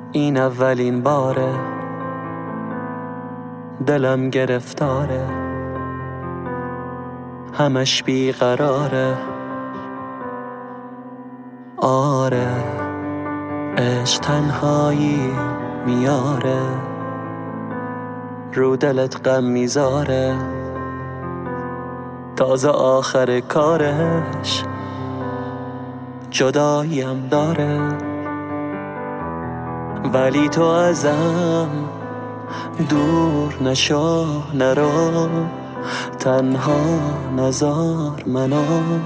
این اولین باره دلم گرفتاره، همش بیقراره. آره عشق تنهایی میاره، رو دلت غم میذاره. تازه آخر کارش جداییم داره، ولی تو ازم دور نشو، نرو، تنها نذار منو،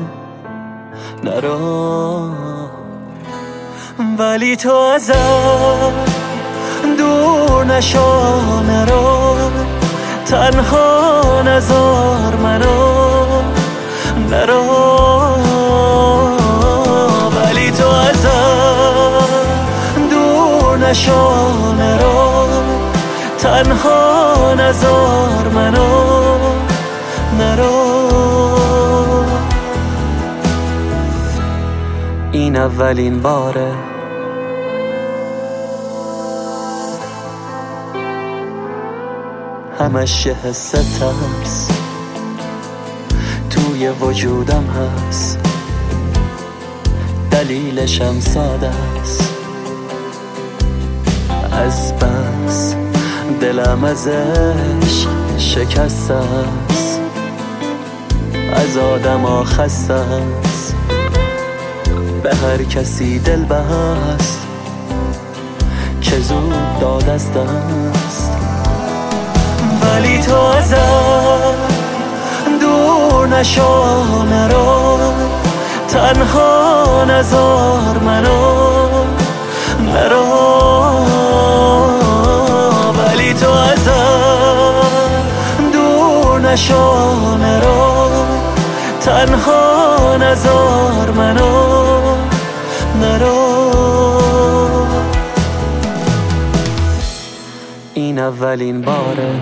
نرو. ولی تو ازم دور نشو، نرو، تنها نذار منو، نرو. ولی تو ازم دور نشو، نرو، تنها نذار منو، نرو. این اولین باره همش یه حس ترس توی وجودم هست، دلیلشم ساده است. از بس دلم از عشق شکسته است، از آدم خسته است، به هر کسی دل بست که زود داد از دست. ولی تو ازم دور نشو، نرو، تنها نذار منو، نرو. ولی تو ازم دور نشو، نرو، تنها نذار منو، نرو. این اولین باره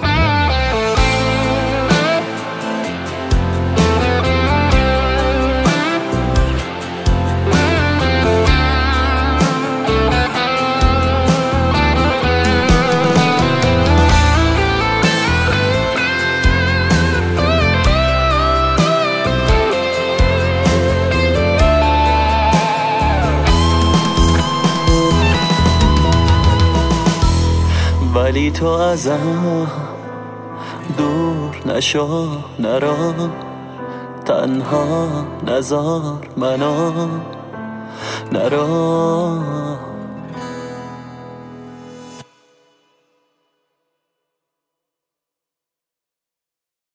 ولی تو ازم دور نشو، نرو، تنها نذار منو، نرو.